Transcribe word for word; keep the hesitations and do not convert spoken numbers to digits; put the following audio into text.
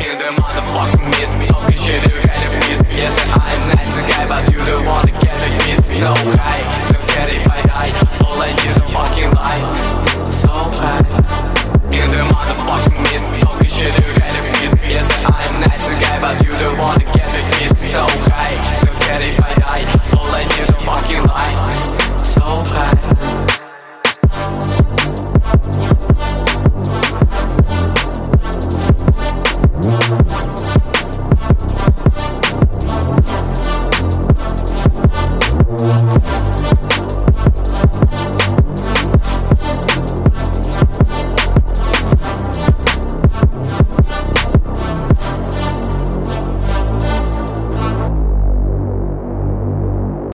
you the motherfucking miss me. Talking shit, you gotta miss me. Yes, I'm nice guy, but you don't wanna get like me. So high